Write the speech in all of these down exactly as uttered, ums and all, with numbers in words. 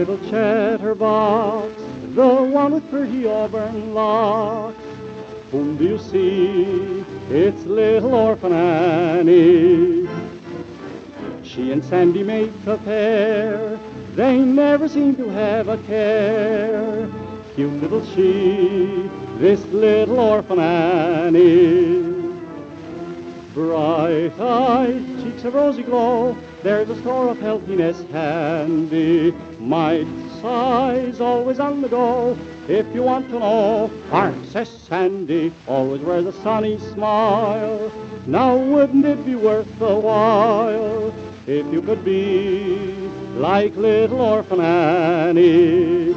little chatterbox, the one with pretty auburn locks. Whom do you see? It's little orphan Annie. She and Sandy make a pair, they never seem to have a care. Cute little she, this little orphan Annie. Bright-eyed, cheeks of rosy glow, there's a store of healthiness handy. Might size always on the go, if you want to know. Princess Sandy always wears a sunny smile. Now wouldn't it be worth the while if you could be like little orphan Annie?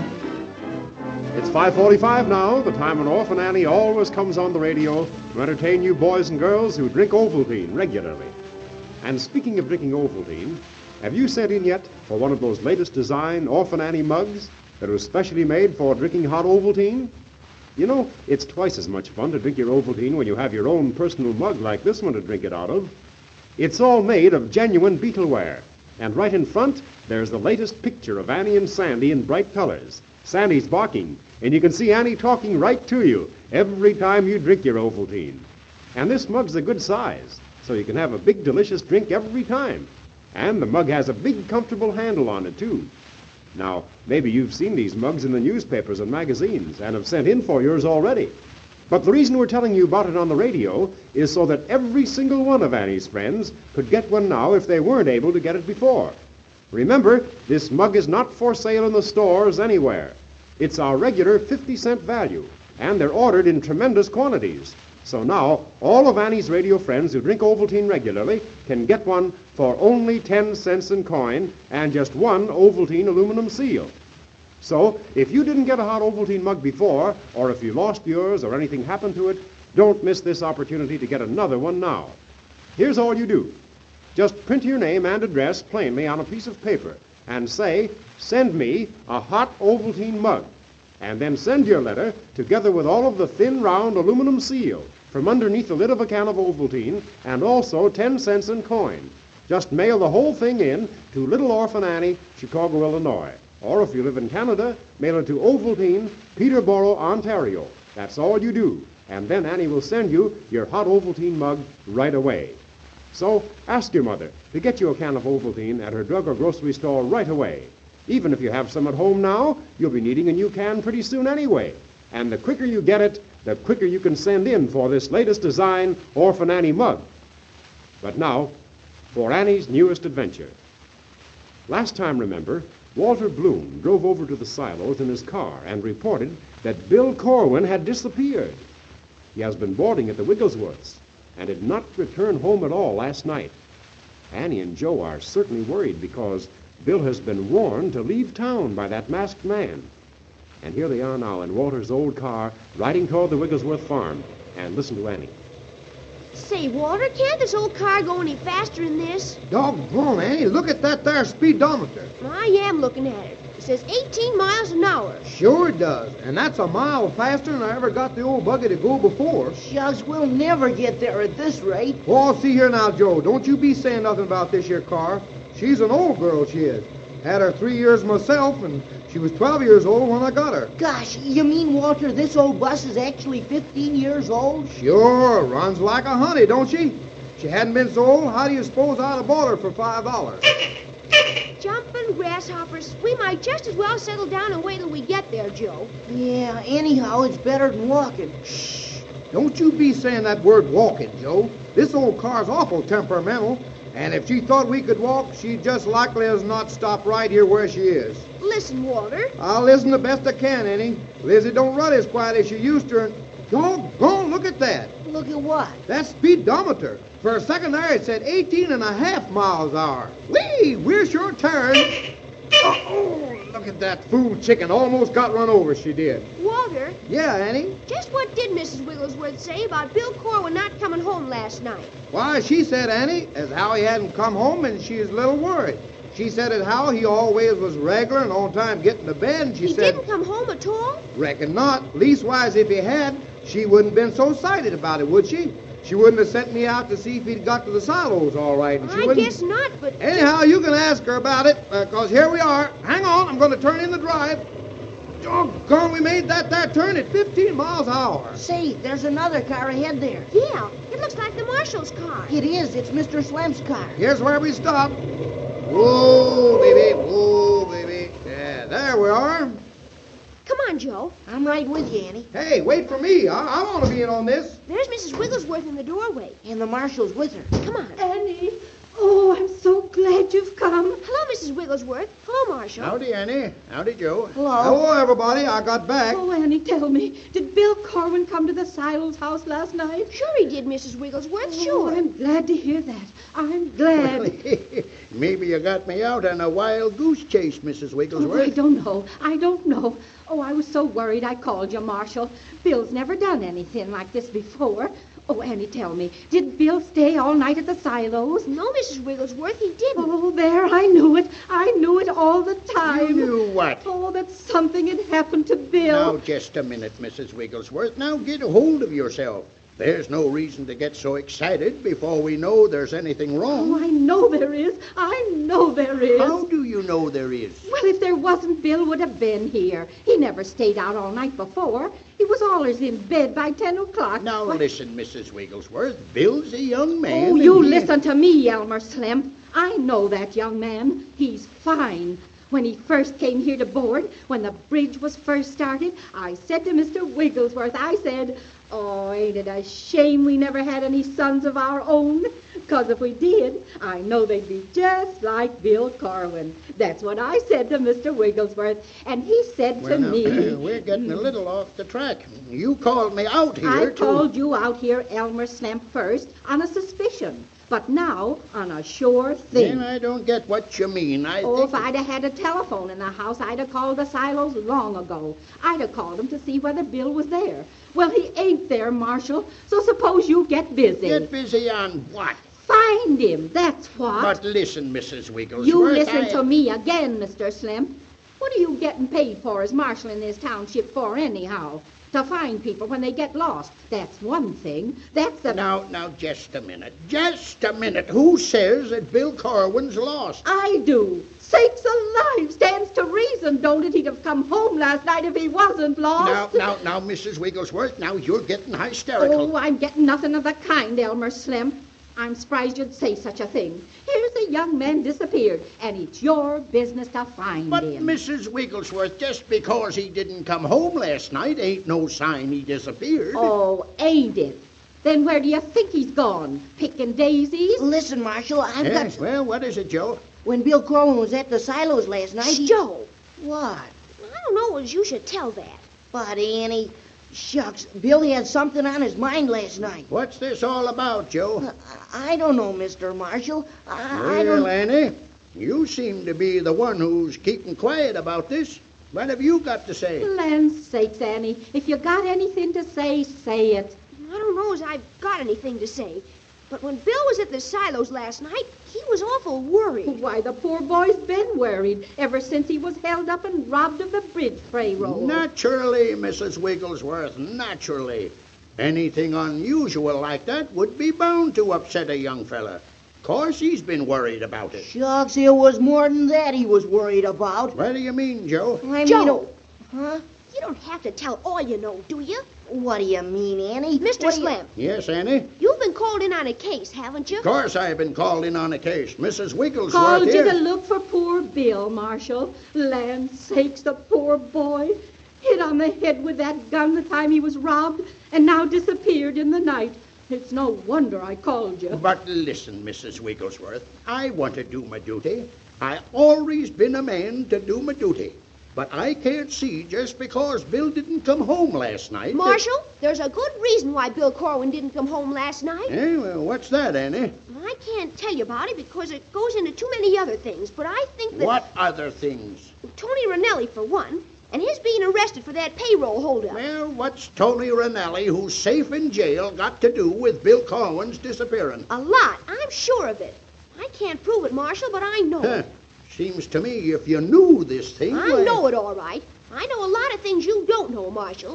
It's five forty-five now, the time when Orphan Annie always comes on the radio to entertain you boys and girls who drink Ovaltine regularly. And speaking of drinking Ovaltine, have you sent in yet for one of those latest design Orphan Annie mugs that was specially made for drinking hot Ovaltine? You know, it's twice as much fun to drink your Ovaltine when you have your own personal mug like this one to drink it out of. It's all made of genuine beetleware, and right in front, there's the latest picture of Annie and Sandy in bright colors. Sandy's barking, and you can see Annie talking right to you every time you drink your Ovaltine. And this mug's a good size, so you can have a big, delicious drink every time. And the mug has a big, comfortable handle on it, too. Now, maybe you've seen these mugs in the newspapers and magazines and have sent in for yours already. But the reason we're telling you about it on the radio is so that every single one of Annie's friends could get one now if they weren't able to get it before. Remember, this mug is not for sale in the stores anywhere. It's our regular fifty cent value, and they're ordered in tremendous quantities. So now, all of Annie's radio friends who drink Ovaltine regularly can get one for only ten cents in coin and just one Ovaltine aluminum seal. So, if you didn't get a hot Ovaltine mug before, or if you lost yours or anything happened to it, don't miss this opportunity to get another one now. Here's all you do. Just print your name and address plainly on a piece of paper and say, "Send me a hot Ovaltine mug." And then send your letter together with all of the thin, round aluminum seal from underneath the lid of a can of Ovaltine and also ten cents in coin. Just mail the whole thing in to Little Orphan Annie, Chicago, Illinois. Or if you live in Canada, mail it to Ovaltine, Peterborough, Ontario. That's all you do. And then Annie will send you your hot Ovaltine mug right away. So ask your mother to get you a can of Ovaltine at her drug or grocery store right away. Even if you have some at home now, you'll be needing a new can pretty soon anyway. And the quicker you get it, the quicker you can send in for this latest design Orphan Annie mug. But now, for Annie's newest adventure. Last time, remember, Walter Bloom drove over to the silos in his car and reported that Bill Corwin had disappeared. He has been boarding at the Wigglesworths and did not return home at all last night. Annie and Joe are certainly worried because Bill has been warned to leave town by that masked man. And here they are now in Walter's old car, riding toward the Wigglesworth farm. And listen to Annie. Say, Walter, can't this old car go any faster than this? Doggone, Annie, look at that there speedometer. I am looking at it. It says eighteen miles an hour. Sure it does. And that's a mile faster than I ever got the old buggy to go before. Shucks, we'll never get there at this rate. Oh, see here now, Joe. Don't you be saying nothing about this here car. She's an old girl, she is. Had her three years myself, and she was twelve years old when I got her. Gosh, you mean, Walter, this old bus is actually fifteen years old? Sure, runs like a honey, don't she? If she hadn't been so old, how do you suppose I'd have bought her for five dollars? Jumping grasshoppers, we might just as well settle down and wait till we get there, Joe. Yeah, anyhow, it's better than walking. Shh! Don't you be saying that word walking, Joe. This old car's awful temperamental. And if she thought we could walk, she'd just likely as not stop right here where she is. Listen, Walter. I'll listen the best I can, Annie. Lizzie don't run as quiet as she used to. And doggone, look at that. Look at what? That speedometer. For a second there, it said eighteen and a half miles an hour. Whee! Where's your turn? Oh, look at that fool chicken. Almost got run over, she did. Walter? Yeah, Annie? Just what did Missus Wigglesworth say about Bill Corwin not coming home last night? Why, she said, Annie, as how he hadn't come home and she's a little worried. She said as how he always was regular and on time getting to bed, and she he said... He didn't come home at all? Reckon not. Leastwise, if he had, she wouldn't been so excited about it, would she? She wouldn't have sent me out to see if he'd got to the silos all right. And she I wouldn't... guess not, but... Anyhow, you can ask her about it, because here we are. Hang on, I'm going to turn in the drive. Doggone, we made that that turn at fifteen miles an hour. Say, there's another car ahead there. Yeah, it looks like the marshal's car. It is. It's Mister Slemp's car. Here's where we stop. Whoa, baby. Whoa, baby. Yeah, there we are. Come on, Joe. I'm right with you, Annie. Hey, wait for me. I, I want to be in on this. There's Missus Wigglesworth in the doorway. And the marshal's with her. Come on. Annie, oh, I'm so glad you've come. Hello, Missus Wigglesworth. Hello, Marshal. Howdy, Annie. Howdy, Joe. Hello. Hello, everybody. I got back. Oh, Annie, tell me, did Bill Corwin come to the Silos house last night? Sure he did, Missus Wigglesworth. Oh, Sure. I'm glad to hear that. I'm glad. Maybe you got me out on a wild goose chase, Missus Oh, Wigglesworth. I don't know. I don't know. Oh, I was so worried I called you, Marshal. Bill's never done anything like this before. Oh, Annie, tell me, did Bill stay all night at the silos? No, Missus Wigglesworth, he didn't. Oh, there, I knew it. I knew it all the time. You knew what? Oh, that something had happened to Bill. Now, just a minute, Missus Wigglesworth. Now, get a hold of yourself. There's no reason to get so excited before we know there's anything wrong. Oh, I know there is. I know there is. How do you know there is? Well, if there wasn't, Bill would have been here. He never stayed out all night before. He was always in bed by ten o'clock. Now, Why- listen, Missus Wigglesworth. Bill's a young man. Oh, and you he- listen to me, Elmer Slemp. I know that young man. He's fine. When he first came here to board, when the bridge was first started, I said to Mister Wigglesworth, I said, oh, ain't it a shame we never had any sons of our own? 'Cause if we did, I know they'd be just like Bill Corwin. That's what I said to Mister Wigglesworth, and he said Well, to now, me... we're getting a little off the track. You called me out here I to... called you out here, Elmer Slemp, first on a suspicion, but now on a sure thing. Then I don't get what you mean. I Oh, think... if I'd have had a telephone in the house, I'd have called the silos long ago. I'd have called them to see whether Bill was there. Well, he ain't there, Marshal, so suppose you get busy. Get busy on what? Find him, that's what. But listen, Missus Wigglesworth. you listen I... to me again, Mister Slemp. What are you getting paid for as marshal in this township for, anyhow? To find people when they get lost. That's one thing. That's the... Now, now, just a minute. Just a minute. Who says that Bill Corwin's lost? I do. Sakes alive, stands to reason, don't it? He'd have come home last night if he wasn't lost. Now, now, now, Missus Wigglesworth, now you're getting hysterical. Oh, I'm getting nothing of the kind, Elmer Slemp. I'm surprised you'd say such a thing. Here's a young man disappeared, and it's your business to find But, him. Missus Wigglesworth, just because he didn't come home last night ain't no sign he disappeared. Oh, ain't it? Then where do you think he's gone? Picking daisies? Listen, Marshal, I've Yes, got... well, what is it, Joe? When Bill Corwin was at the silos last night, he... Joe, What? I don't know as you should tell that. But, Annie, shucks, Bill had something on his mind last night. What's this all about, Joe? I, I don't know, Mister Marshal. I, I Well, don't... Annie, you seem to be the one who's keeping quiet about this. What have you got to say? Land's sakes, Annie. If you got anything to say, say it. I don't know as I've got anything to say. But when Bill was at the silos last night, he was awful worried. Why, the poor boy's been worried ever since he was held up and robbed of the bridge payroll. Naturally, Missus Wigglesworth, naturally. Anything unusual like that would be bound to upset a young fella. Course he's been worried about it. Shucks, it was more than that he was worried about. What do you mean, Joe? I mean... Joe! Huh? You don't have to tell all you know, do you? What do you mean, Annie? Mister What do you- Slemp, Yes, Annie? you've been called in on a case, haven't you? Of course I've been called in on a case. Missus Wigglesworth Called you here. to look for poor Bill, Marshal. Land's sakes, the poor boy. Hit on the head with that gun the time he was robbed, and now disappeared in the night. It's no wonder I called you. But listen, Missus Wigglesworth, I want to do my duty. I always been a man to do my duty. But I can't see just because Bill didn't come home last night. that- Marshal, there's a good reason why Bill Corwin didn't come home last night. Eh, well, what's that, Annie? I can't tell you about it because it goes into too many other things, but I think that... What other things? Tony Ranelli, for one, and his being arrested for that payroll holdup. Well, what's Tony Ranelli, who's safe in jail, got to do with Bill Corwin's disappearance? A lot. I'm sure of it. I can't prove it, Marshal, but I know Huh. it. Seems to me if you knew this thing... I why- know it all right. I know a lot of things you don't know, Marshal.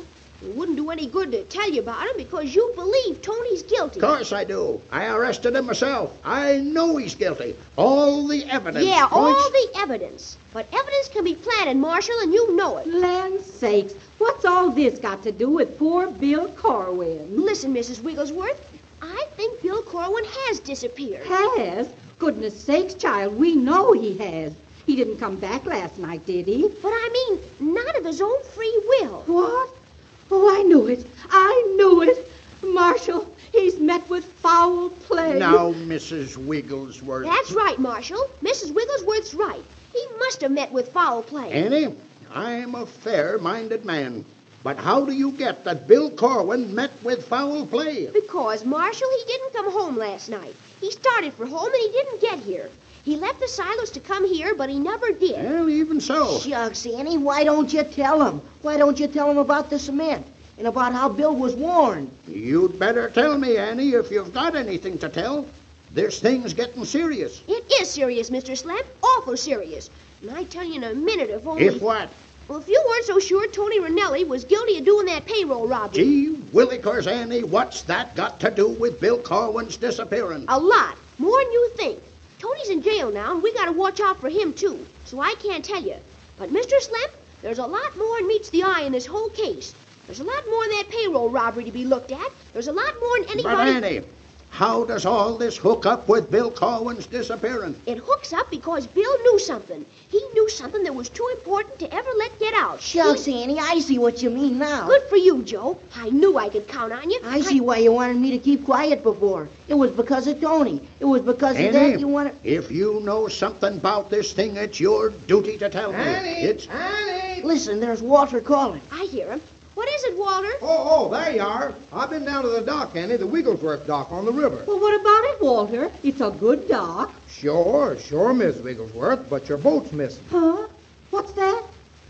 It wouldn't do any good to tell you about him because you believe Tony's guilty. Of course I do. I arrested him myself. I know he's guilty. All the evidence Yeah, points... all the evidence. But evidence can be planted, Marshal, and you know it. Land sakes, what's all this got to do with poor Bill Corwin? Listen, Missus Wigglesworth, I think Bill Corwin has disappeared. Has? Goodness sakes, child, we know he has. He didn't come back last night, did he? But I mean, not of his own free will. What? Oh, I knew it. I knew it. Marshal, he's met with foul play. Now, Missus Wigglesworth. That's right, Marshal. Missus Wigglesworth's right. He must have met with foul play. Annie, I'm a fair-minded man. But how do you get that Bill Corwin met with foul play? Because, Marshal, he didn't come home last night. He started for home and he didn't get here. He left the silos to come here, but he never did. Well, even so. Shucks, Annie, why don't you tell him? Why don't you tell him about the cement and about how Bill was warned? You'd better tell me, Annie, if you've got anything to tell. This thing's getting serious. It is serious, Mister Slamp. Awful serious. And I tell you in a minute if only... If what? Well, if you weren't so sure Tony Ranelli was guilty of doing that payroll robbery... Gee willikers, Annie, what's that got to do with Bill Corwin's disappearance? A lot. More than you think. Tony's in jail now, and we gotta watch out for him, too. So I can't tell you. But, Mister Slamp, there's a lot more than meets the eye in this whole case. There's a lot more than that payroll robbery to be looked at. There's a lot more than anybody... But, Annie, how does all this hook up with Bill Corwin's disappearance? It hooks up because Bill knew something. He knew something that was too important to ever let get out. Shucks, He... Annie, I see what you mean now. Good for you, Joe. I knew I could count on you. I see why you wanted me to keep quiet before. It was because of Tony. It was because of Annie, that you wanted... if you know something about this thing, it's your duty to tell me. Annie! It's... Annie! Listen, there's Walter calling. I hear him. What is it, Walter? Oh, oh, there you are. I've been down to the dock, Annie, the Wigglesworth dock on the river. Well, what about it, Walter? It's a good dock. Sure, sure, Miss Wigglesworth, but your boat's missing. Huh? What's that?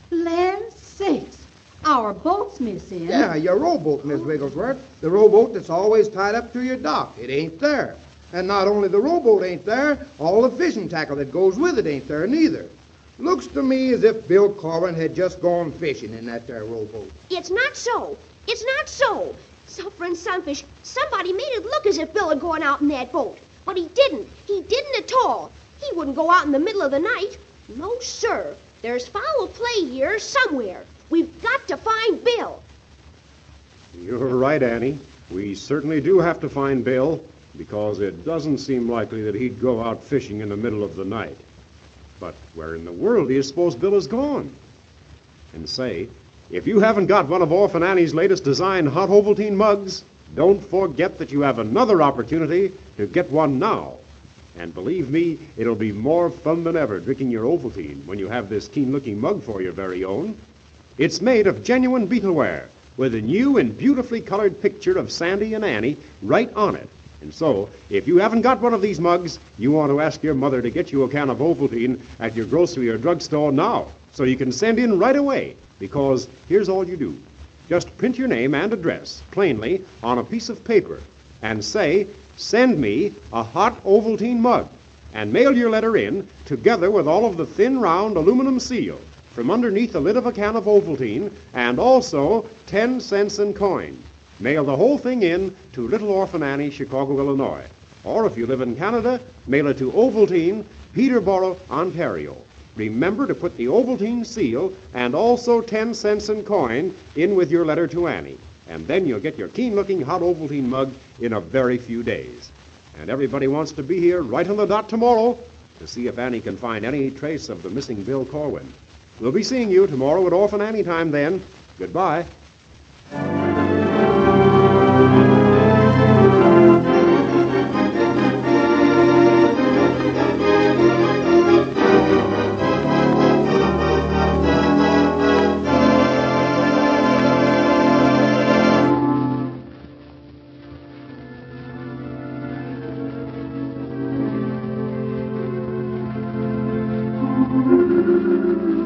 Land sakes. Our boat's missing. Yeah, your rowboat, Miss Wigglesworth. The rowboat that's always tied up to your dock. It ain't there. And not only the rowboat ain't there, all the fishing tackle that goes with it ain't there neither. Looks to me as if Bill Corwin had just gone fishing in that there rowboat. It's not so. It's not so. Suffering sunfish, somebody made it look as if Bill had gone out in that boat. But he didn't. He didn't at all. He wouldn't go out in the middle of the night. No, sir. There's foul play here somewhere. We've got to find Bill. You're right, Annie. We certainly do have to find Bill, because it doesn't seem likely that he'd go out fishing in the middle of the night. But where in the world do you suppose Bill has gone? And say, if you haven't got one of Orphan Annie's latest design hot Ovaltine mugs, don't forget that you have another opportunity to get one now. And believe me, it'll be more fun than ever drinking your Ovaltine when you have this keen-looking mug for your very own. It's made of genuine beetleware, with a new and beautifully colored picture of Sandy and Annie right on it. And so, if you haven't got one of these mugs, you want to ask your mother to get you a can of Ovaltine at your grocery or drugstore now, so you can send in right away, because here's all you do. Just print your name and address, plainly, on a piece of paper, and say, send me a hot Ovaltine mug, and mail your letter in, together with all of the thin, round aluminum seal, from underneath the lid of a can of Ovaltine, and also ten cents in coin. Mail the whole thing in to Little Orphan Annie, Chicago, Illinois. Or if you live in Canada, mail it to Ovaltine, Peterborough, Ontario. Remember to put the Ovaltine seal and also ten cents in coin in with your letter to Annie. And then you'll get your keen-looking hot Ovaltine mug in a very few days. And everybody wants to be here right on the dot tomorrow to see if Annie can find any trace of the missing Bill Corwin. We'll be seeing you tomorrow at Orphan Annie time then. Goodbye. Thank you.